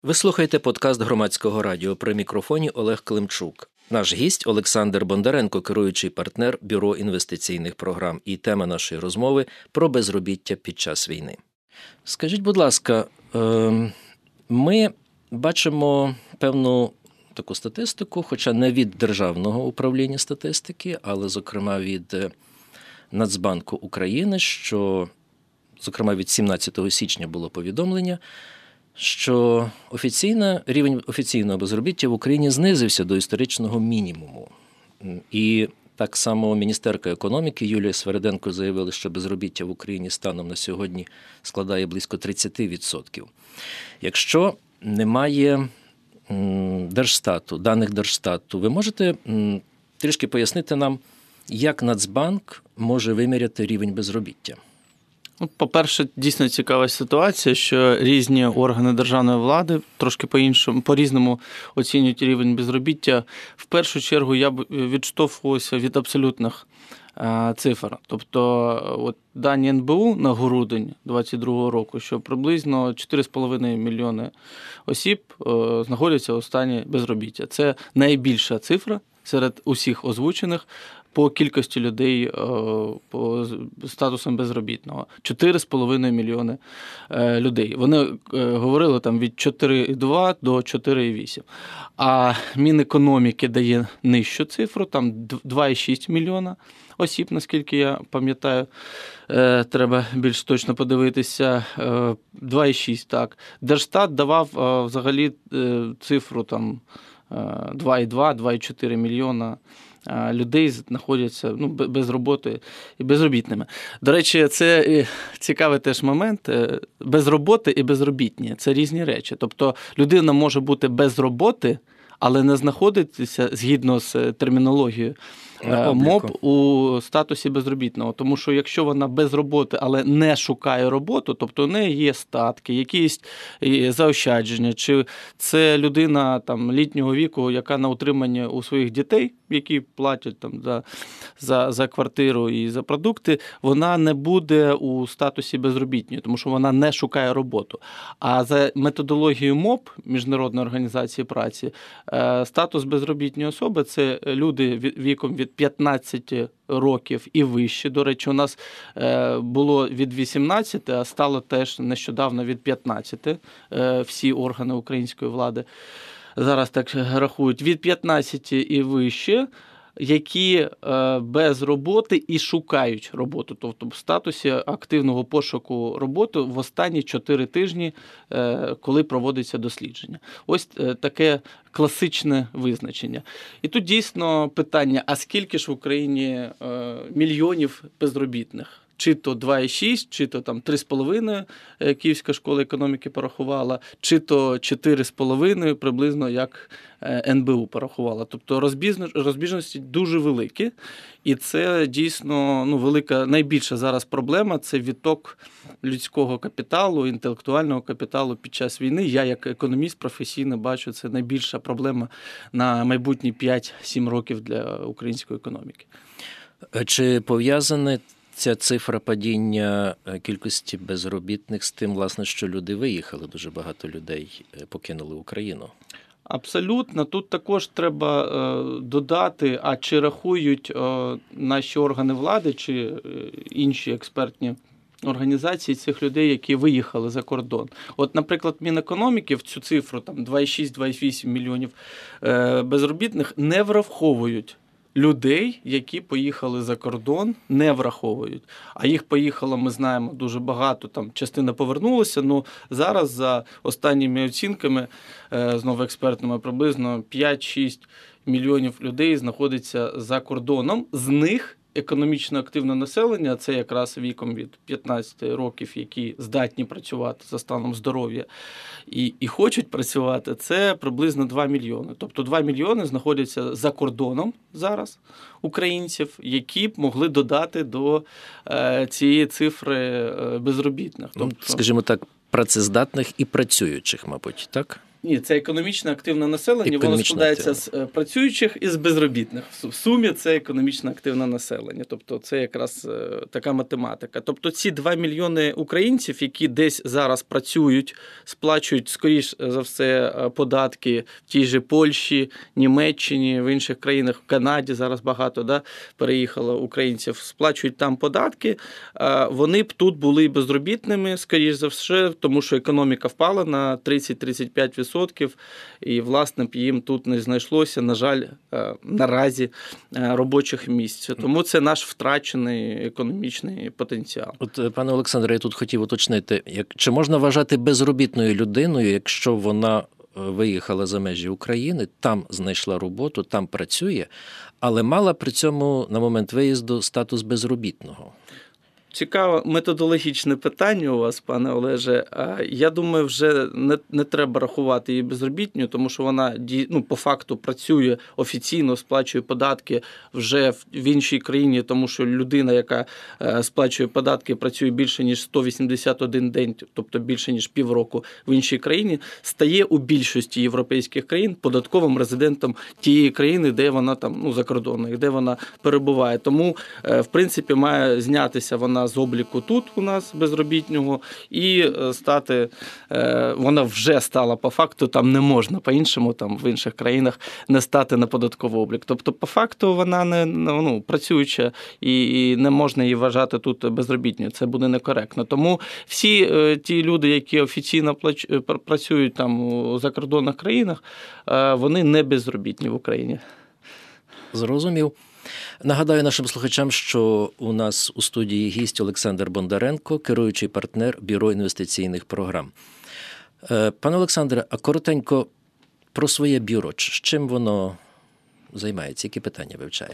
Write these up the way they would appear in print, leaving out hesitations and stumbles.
Ви слухаєте подкаст Громадського радіо. При мікрофоні Олег Климчук. Наш гість Олександр Бондаренко, керуючий партнер Бюро інвестиційних програм. І тема нашої розмови – про безробіття під час війни. Скажіть, будь ласка, ми бачимо певну таку статистику, хоча не від Державного управління статистики, але, зокрема, від Нацбанку України, що, зокрема, від 17 січня було повідомлення, що рівень офіційного безробіття в Україні знизився до історичного мінімуму. І так само міністерка економіки Юлія Свериденко заявила, що безробіття в Україні станом на сьогодні складає близько 30%. Якщо немає Держстату, даних Держстату, ви можете трішки пояснити нам, як Нацбанк може виміряти рівень безробіття? По-перше, дійсно цікава ситуація, що різні органи державної влади трошки по-різному оцінюють рівень безробіття. В першу чергу я б відштовхувався від абсолютних цифр. Тобто дані НБУ на грудень 2022 року, що приблизно 4,5 мільйони осіб знаходяться у стані безробіття. Це найбільша цифра серед усіх озвучених по кількості людей по статусам безробітного. 4,5 мільйони людей. Вони говорили там від 4,2 до 4,8. А Мінекономіки дає нижчу цифру, там 2,6 мільйона осіб, наскільки я пам'ятаю. Треба більш точно подивитися. 2,6, так. Держстат давав взагалі цифру там 2,2-2,4 мільйона людей знаходяться без роботи і безробітними. До речі, це цікавий теж момент. Без роботи і безробітні – це різні речі. Тобто людина може бути без роботи, але не знаходитися, згідно з термінологією, МОП у статусі безробітного. Тому що якщо вона без роботи, але не шукає роботу, тобто у неї є статки, якісь заощадження, чи це людина там літнього віку, яка на утриманні у своїх дітей, які платять там за квартиру і за продукти, вона не буде у статусі безробітної, тому що вона не шукає роботу. А за методологією МОП, Міжнародної організації праці, статус безробітної особи – це люди віком від 15 років і вище. До речі, у нас було від 18, а стало теж нещодавно від 15 всі органи української влади. Зараз так рахують, від 15 і вище, які без роботи і шукають роботу, тобто в статусі активного пошуку роботи в останні 4 тижні, коли проводиться дослідження. Ось таке класичне визначення. І тут дійсно питання, а скільки ж в Україні мільйонів безробітних? Чи то 2,6, чи то там 3,5 Київська школа економіки порахувала, чи то 4,5 приблизно, як НБУ порахувала. Тобто розбіжності дуже великі, і це дійсно велика, найбільша зараз проблема – це відток людського капіталу, інтелектуального капіталу під час війни. Я як економіст професійно бачу, це найбільша проблема на майбутні 5-7 років для української економіки. Чи пов'язане ця цифра падіння кількості безробітних з тим, власне, що люди виїхали, дуже багато людей покинули Україну? Абсолютно. Тут також треба додати, а чи рахують наші органи влади, чи інші експертні організації цих людей, які виїхали за кордон. От, наприклад, Мінекономіки в цю цифру, там 2,6-2,8 мільйонів безробітних, не враховують людей, які поїхали за кордон, не враховують. А їх поїхало, ми знаємо, дуже багато, там частина повернулася, зараз за останніми оцінками, знову експертними, приблизно 5-6 мільйонів людей знаходиться за кордоном. З них економічно активне населення, це якраз віком від 15 років, які здатні працювати за станом здоров'я і хочуть працювати, це приблизно 2 мільйони. Тобто 2 мільйони знаходяться за кордоном зараз українців, які б могли додати до цієї цифри безробітних. Скажімо так, працездатних і працюючих, мабуть, так? Ні, це економічно активне населення, воно складається з працюючих і з безробітних. В сумі це економічно активне населення. Тобто це якраз така математика. Тобто ці 2 мільйони українців, які десь зараз працюють, сплачують, скоріш за все, податки в тій же Польщі, Німеччині, в інших країнах, в Канаді зараз багато переїхало українців, сплачують там податки, вони б тут були безробітними, скоріш за все, тому що економіка впала на 30-35%. І, власне, їм тут не знайшлося, на жаль, наразі робочих місць. Тому це наш втрачений економічний потенціал. От, пане Олександре, я тут хотів уточнити, чи можна вважати безробітною людиною, якщо вона виїхала за межі України, там знайшла роботу, там працює, але мала при цьому на момент виїзду статус безробітного? Цікаве методологічне питання у вас, пане Олеже. Я думаю, вже не треба рахувати її безробітною, тому що вона по факту працює офіційно, сплачує податки вже в іншій країні, тому що людина, яка сплачує податки, працює більше, ніж 181 день, тобто більше, ніж півроку в іншій країні, стає у більшості європейських країн податковим резидентом тієї країни, де вона там, за кордоном, де вона перебуває. Тому, в принципі, має знятися вона з обліку тут у нас безробітнього і стати, вона вже стала по факту, там не можна по-іншому, там в інших країнах не стати на податковий облік. Тобто по факту вона не працююча і не можна її вважати тут безробітною. Це буде некоректно. Тому всі ті люди, які офіційно працюють там у закордонних країнах, вони не безробітні в Україні. Зрозумів. Нагадаю нашим слухачам, що у нас у студії гість Олександр Бондаренко, керуючий партнер Бюро інвестиційних програм. Пане Олександре, а коротенько про своє бюро. Чим воно займається? Які питання вивчає?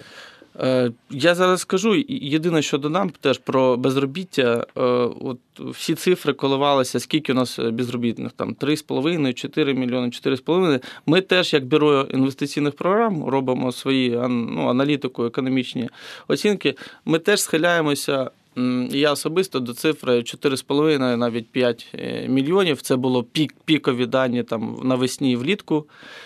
Я зараз скажу, єдине, що додам теж про безробіття. От всі цифри коливалися, скільки у нас безробітних, там 3,5, 4 мільйони, 4,5. Ми теж, як Бюро інвестиційних програм, робимо свої аналітику, економічні оцінки. Ми теж схиляємося, я особисто, до цифри 4,5, навіть 5 мільйонів. Це було пікові дані там навесні і влітку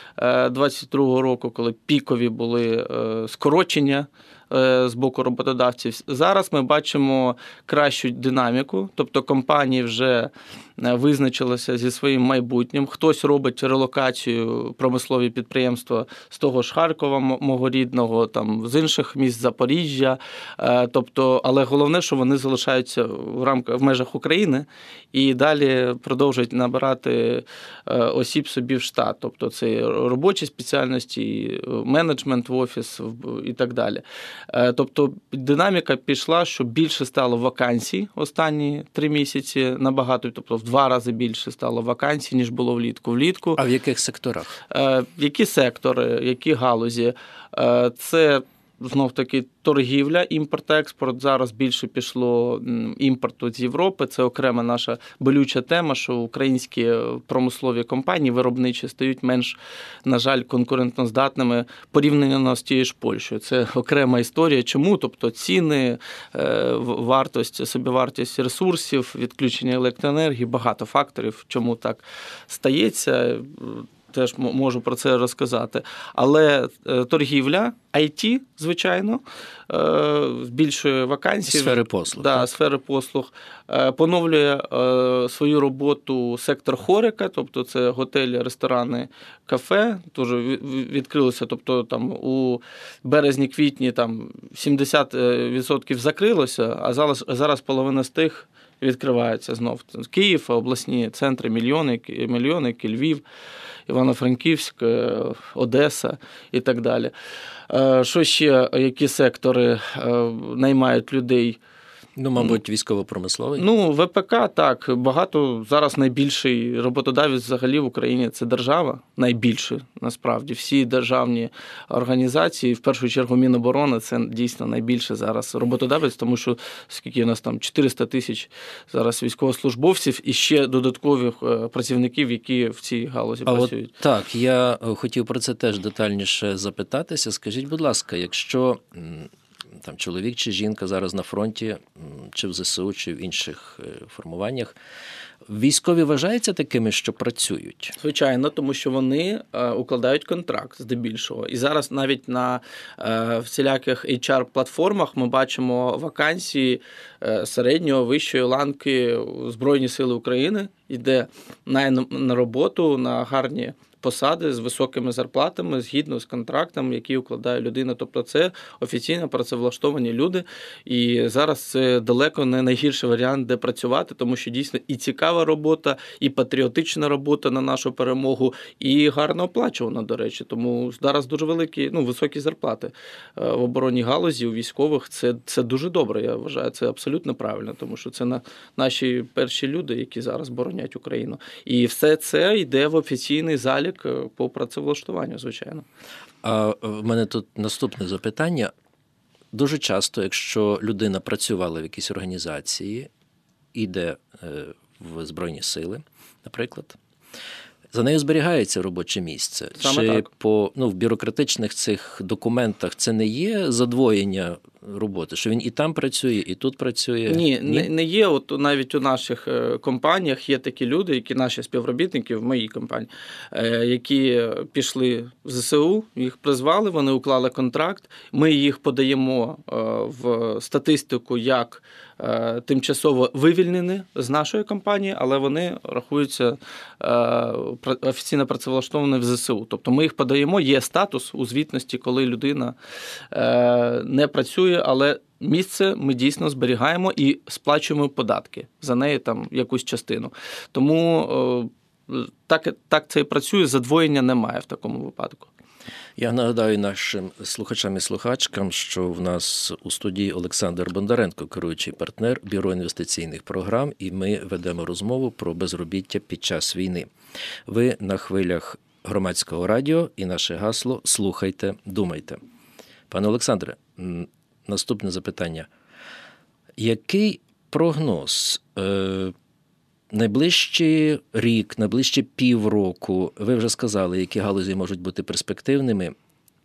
2022 року, коли пікові були скорочення з боку роботодавців. Зараз ми бачимо кращу динаміку, тобто компанії вже визначилися зі своїм майбутнім. Хтось робить релокацію, промислові підприємства з того ж Харкова, мого рідного, там, з інших міст Запоріжжя. Тобто, але головне, що вони залишаються в межах України і далі продовжують набирати осіб собі в штат. Тобто це робочі спеціальності, менеджмент в офіс і так далі. Тобто динаміка пішла, що більше стало вакансій останні 3 місяці, набагато, тобто в 2 рази більше стало вакансій, ніж було влітку. А в яких секторах? Які сектори, які галузі? Це знов-таки торгівля, імпорт-експорт. Зараз більше пішло імпорту з Європи. Це окрема наша болюча тема, що українські промислові компанії виробничі стають менш, на жаль, конкурентоздатними порівняно з тією ж Польщею. Це окрема історія. Чому? Тобто ціни, вартість, собівартість ресурсів, відключення електроенергії, багато факторів, чому так стається. Теж можу про це розказати. Але торгівля, IT, звичайно, збільшує вакансії. Сфери послуг. Да, сфери послуг. Поновлює свою роботу сектор Хорика, тобто це готелі, ресторани, кафе. Теж відкрилося, тобто там у березні-квітні там 70% закрилося, а зараз половина з тих відкривається знов. Київ, обласні центри, мільйони, Львів, Івано-Франківськ, Одеса і так далі. Що ще, які сектори наймають людей? Мабуть, військово-промисловий? ВПК, так. Багато. Зараз найбільший роботодавець взагалі в Україні – це держава. Найбільший, насправді. Всі державні організації, в першу чергу Міноборони, це дійсно найбільший зараз роботодавець, тому що скільки у нас там 400 тисяч зараз військовослужбовців і ще додаткових працівників, які в цій галузі працюють. Так, я хотів про це теж детальніше запитатися. Скажіть, будь ласка, якщо там чоловік чи жінка зараз на фронті, чи в ЗСУ, чи в інших формуваннях, Військові вважаються такими, що працюють? Звичайно, тому що вони укладають контракт здебільшого. І зараз навіть на всіляких HR-платформах ми бачимо вакансії середньої, вищої ланки Збройні Сили України, йде на роботу, на гарні посади з високими зарплатами, згідно з контрактом, який укладає людина. Тобто це офіційно працевлаштовані люди. І зараз це далеко не найгірший варіант, де працювати, тому що дійсно і цікава робота, і патріотична робота на нашу перемогу, і гарно оплачувана, до речі. Тому зараз дуже високі зарплати в оборонній галузі, у військових. Це дуже добре, я вважаю. Це абсолютно правильно, тому що це наші перші люди, які зараз боронять Україну. І все це йде в офіційний залік по працевлаштуванню, звичайно. А в мене тут наступне запитання. Дуже часто, якщо людина працювала в якійсь організації, йде в Збройні Сили, наприклад, за нею зберігається робоче місце. Саме Чи так. в бюрократичних цих документах це не є задвоєння роботи, що він і там працює, і тут працює? Ні? Не є. От навіть у наших компаніях є такі люди, які наші співробітники в моїй компанії, які пішли в ЗСУ, їх призвали, вони уклали контракт, ми їх подаємо в статистику як тимчасово вивільнені з нашої компанії, але вони рахуються офіційно працевлаштовані в ЗСУ. Тобто ми їх подаємо, є статус у звітності, коли людина не працює, але місце ми дійсно зберігаємо і сплачуємо податки за неї там якусь частину. Тому так це і працює, задвоєння немає в такому випадку. Я нагадаю нашим слухачам і слухачкам, що в нас у студії Олександр Бондаренко, керуючий партнер Бюро інвестиційних програм, і ми ведемо розмову про безробіття під час війни. Ви на хвилях Громадського радіо і наше гасло «Слухайте, думайте». Пане Олександре, наступне запитання. Який прогноз найближчий рік, найближчі півроку, ви вже сказали, які галузі можуть бути перспективними,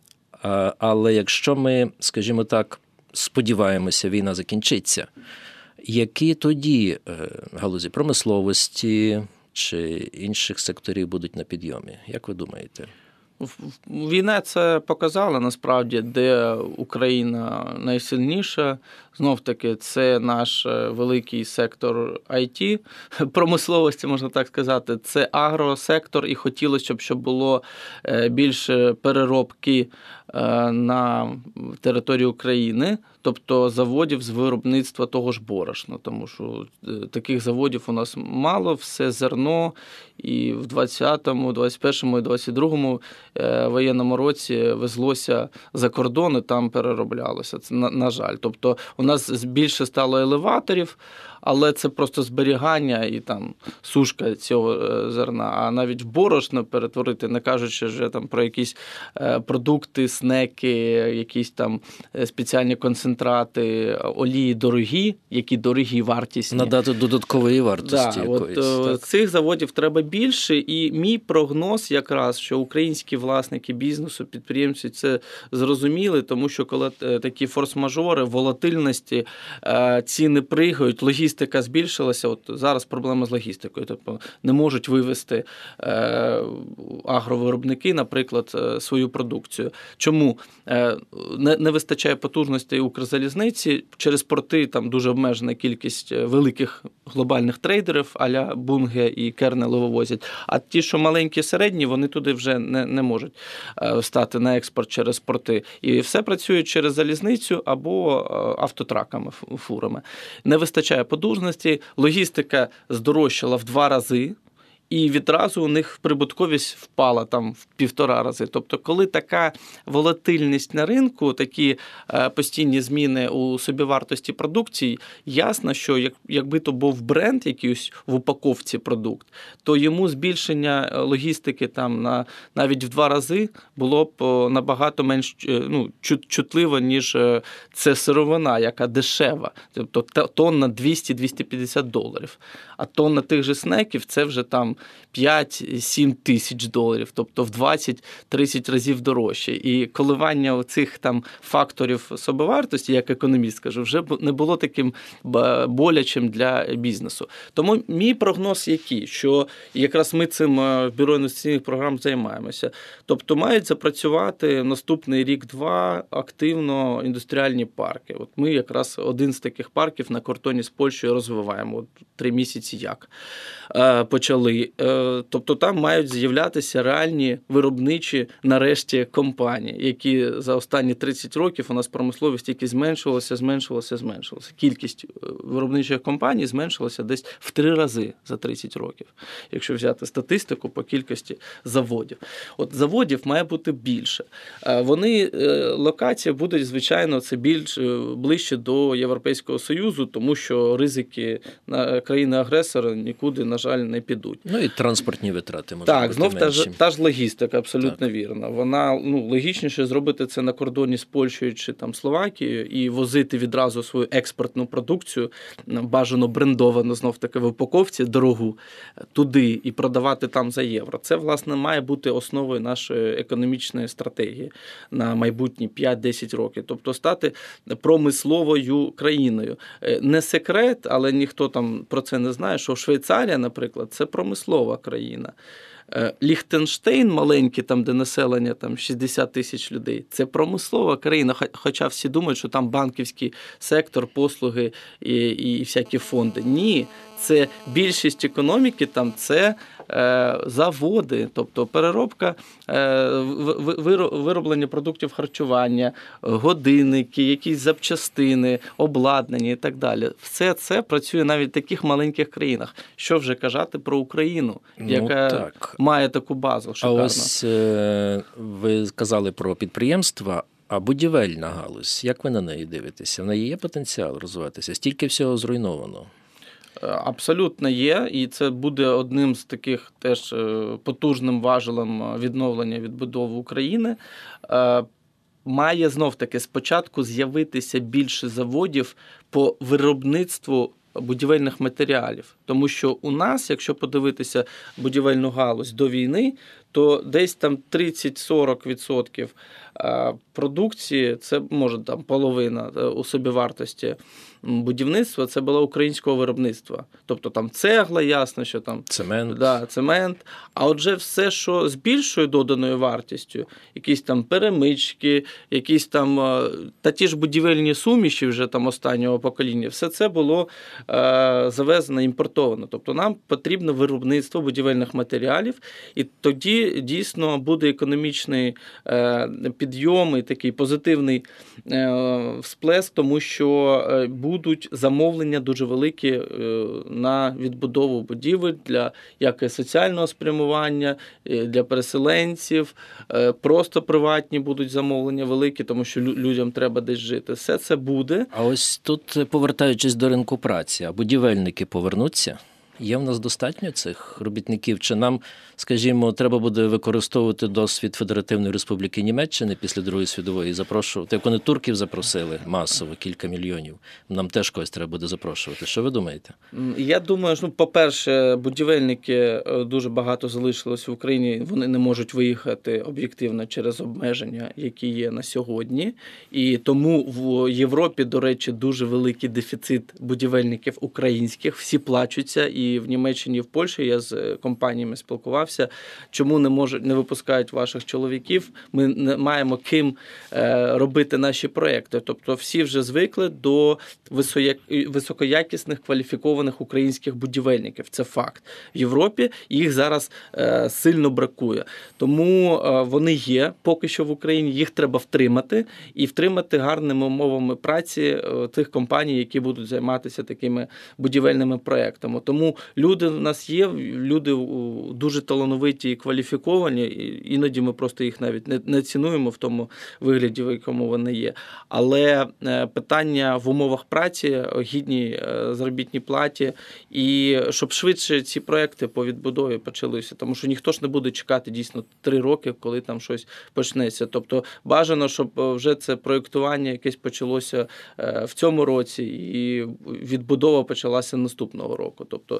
але якщо ми, скажімо так, сподіваємося, війна закінчиться, які тоді галузі промисловості чи інших секторів будуть на підйомі? Як ви думаєте? Війна це показала, насправді, де Україна найсильніша. Знов-таки, це наш великий сектор IT, промисловості, можна так сказати. Це агросектор, і хотілося б, щоб було більше переробки на території України, тобто заводів з виробництва того ж борошна, тому що таких заводів у нас мало, все зерно, і в 20-му, 21-му і 22-му воєнному році везлося за кордон і там перероблялося. Це, на жаль. Тобто у нас більше стало елеваторів, але це просто зберігання і там сушка цього зерна. А навіть в борошно перетворити, не кажучи вже там про якісь продукти, снеки, якісь там спеціальні концентрати, олії дорогі, які дорогі, вартісні. Надати додаткової вартості якоїсь. Цих заводів треба більше, і мій прогноз якраз, що українські власники бізнесу, підприємці це зрозуміли, тому що коли такі форс-мажори, волатильності, ціни пригають, логістика збільшилася, от зараз проблема з логістикою, тобто не можуть вивезти агровиробники, наприклад, свою продукцію. Чому? Не вистачає потужностей Укрзалізниці, через порти там дуже обмежена кількість великих глобальних трейдерів, а-ля Bunge і Kernel вивозять, а ті, що маленькі, середні, вони туди вже не можуть стати на експорт через порти. І все працює через залізницю або автотраками, фурами. Не вистачає потужності, логістика здорожчала в 2 рази, і відразу у них прибутковість впала там в 1,5 рази. Тобто, коли така волатильність на ринку, такі постійні зміни у собівартості продукції, ясно, що якби то був бренд якийсь в упаковці продукт, то йому збільшення логістики там навіть в 2 рази було б набагато менш чутливо, ніж це сировина, яка дешева. Тобто тонна $200-250. А тонна тих же снеків – це вже там там 5-7 тисяч доларів, тобто в 20-30 разів дорожче. І коливання цих там факторів собівартості, як економіст кажу, вже не було таким болячим для бізнесу. Тому мій прогноз який, що якраз ми цим в Бюро інвестиційних програм займаємося. Тобто мають запрацювати наступний рік-два активно індустріальні парки. От ми якраз один з таких парків на кордоні з Польщею розвиваємо. От 3 місяці як почали. Тобто там мають з'являтися реальні виробничі, нарешті, компанії, які за останні 30 років у нас промисловість тільки зменшувалася. Кількість виробничих компаній зменшилася десь в 3 рази за 30 років, якщо взяти статистику по кількості заводів. От заводів має бути більше. Вони, локація буде, звичайно, це ближче до Європейського Союзу, тому що ризики на країни-агресора нікуди, на жаль, не підуть. Ну і транспортні витрати можуть так, бути менші. Так, знов та ж логістика, абсолютно вірно. Вона, логічніше зробити це на кордоні з Польщею чи там Словакією і возити відразу свою експортну продукцію, бажано брендовану, знов-таки в упаковці, дорогу, туди і продавати там за євро. Це, власне, має бути основою нашої економічної стратегії на майбутні 5-10 років. Тобто стати промисловою країною. Не секрет, але ніхто там про це не знає, що Швейцарія, наприклад, це промислова країна. Ліхтенштейн маленький, там, де населення там 60 тисяч людей, це промислова країна, хоча всі думають, що там банківський сектор, послуги і всякі фонди. Ні, це більшість економіки, там це заводи, тобто переробка, вироблення продуктів харчування, годинники, якісь запчастини, обладнання і так далі. Все це працює навіть в таких маленьких країнах. Що вже казати про Україну, яка має таку базу шикарну. А ось ви казали про підприємства, а будівельна галузь, як ви на неї дивитеся? В неї є потенціал розвиватися? Стільки всього зруйновано. Абсолютно є, і це буде одним з таких теж потужним важелем відновлення, відбудови України. Має знов-таки спочатку з'явитися більше заводів по виробництву будівельних матеріалів. Тому що у нас, якщо подивитися будівельну галузь до війни, то десь там 30-40% продукції, це може там половина у собівартості будівництва, це було українського виробництва. Тобто там цегла, ясно, що там цемент. А отже все, що з більшою доданою вартістю, якісь там перемички, якісь там та ті ж будівельні суміші вже там останнього покоління, все це було завезено, імпортовано. Тобто нам потрібно виробництво будівельних матеріалів, і тоді дійсно буде економічний підйом і такий позитивний всплеск, тому що будуть замовлення дуже великі на відбудову будівель для як і соціального спрямування, для переселенців, просто приватні будуть замовлення великі, тому що людям треба десь жити. Все це буде. А ось тут, повертаючись до ринку праці, а будівельники повернуться? Є в нас достатньо цих робітників? Чи нам, скажімо, треба буде використовувати досвід Федеративної Республіки Німеччини після Другої світової і запрошувати? Як вони турків запросили масово, кілька мільйонів. Нам теж когось треба буде запрошувати. Що ви думаєте? Я думаю, що, по-перше, будівельники дуже багато залишилось в Україні. Вони не можуть виїхати об'єктивно через обмеження, які є на сьогодні. І тому в Європі, до речі, дуже великий дефіцит будівельників українських. Всі плачуться. І в Німеччині, і в Польщі я з компаніями спілкувався, чому не випускають ваших чоловіків, ми не маємо ким робити наші проекти. Тобто всі вже звикли до високоякісних, кваліфікованих українських будівельників. Це факт. В Європі їх зараз сильно бракує. Тому вони є поки що в Україні, їх треба втримати і втримати гарними умовами праці тих компаній, які будуть займатися такими будівельними проектами. Тому люди в нас є, люди дуже талановиті і кваліфіковані, іноді ми просто їх навіть не цінуємо в тому вигляді, в якому вони є. Але питання в умовах праці, гідній заробітній платі, і щоб швидше ці проекти по відбудові почалися, тому що ніхто ж не буде чекати дійсно 3 роки, коли там щось почнеться. Тобто бажано, щоб вже це проєктування якесь почалося в цьому році і відбудова почалася наступного року. Тобто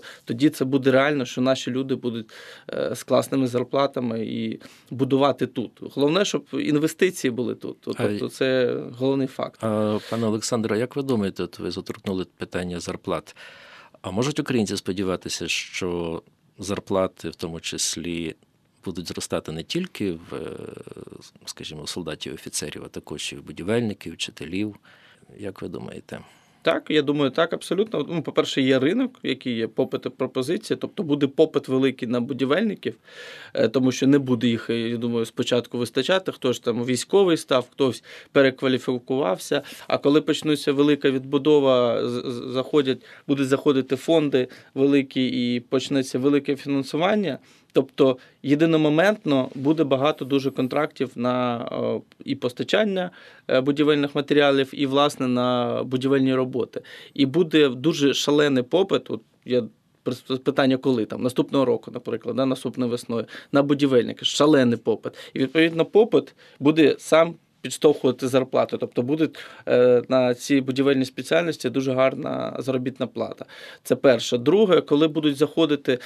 тоді це буде реально, що наші люди будуть з класними зарплатами і будувати тут. Головне, щоб інвестиції були тут. Тобто це головний факт. Пане Олександре, як ви думаєте, от ви заторкнули питання зарплат. А можуть українці сподіватися, що зарплати в тому числі будуть зростати не тільки в, скажімо, солдатів, офіцерів, а також і в будівельників, вчителів? Як ви думаєте? Так, я думаю, так, абсолютно. По-перше, є ринок, який є попит і пропозиція, тобто буде попит великий на будівельників, тому що не буде їх, я думаю, спочатку вистачати, хтось там військовий став, хтось перекваліфікувався, а коли почнеться велика відбудова, будуть заходити фонди великі і почнеться велике фінансування, тобто єдиномоментно буде багато дуже контрактів на і постачання будівельних матеріалів, і, власне, на будівельні роботи. І буде дуже шалений попит, питання коли, там, наступного року, наприклад, наступною весною, на будівельники, шалений попит. І, відповідно, попит буде сам підштовхувати зарплату, тобто буде на ці будівельні спеціальності дуже гарна заробітна плата. Це перше. Друге, коли будуть заходити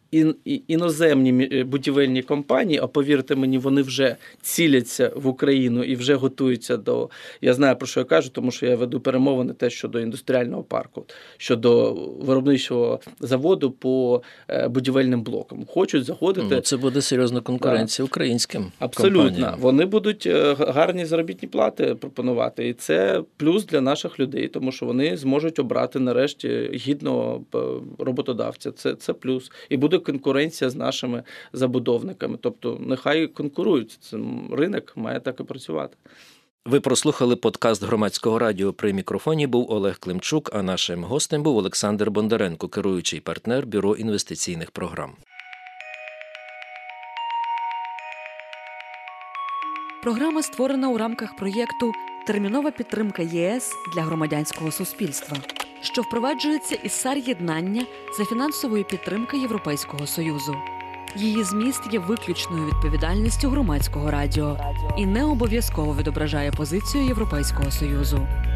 іноземні будівельні компанії, а повірте мені, вони вже ціляться в Україну і вже готуються до... Я знаю, про що я кажу, тому що я веду перемовини теж щодо індустріального парку, щодо виробничого заводу по будівельним блокам. Хочуть заходити... Це буде серйозна конкуренція українським абсолютно. компаніям. Вони будуть гарні заробітні плати пропонувати. І це плюс для наших людей, тому що вони зможуть обрати нарешті гідного роботодавця. Це плюс. І буде конкуренція з нашими забудовниками. Тобто нехай конкурують. Це ринок має так і працювати. Ви прослухали подкаст Громадського радіо. При мікрофоні був Олег Климчук, а нашим гостем був Олександр Бондаренко, керуючий партнер Бюро інвестиційних програм. Програма створена у рамках проєкту «Термінова підтримка ЄС для громадянського суспільства», що впроваджується із САР-єднання за фінансової підтримки Європейського Союзу. Її зміст є виключною відповідальністю Громадського радіо і не обов'язково відображає позицію Європейського Союзу.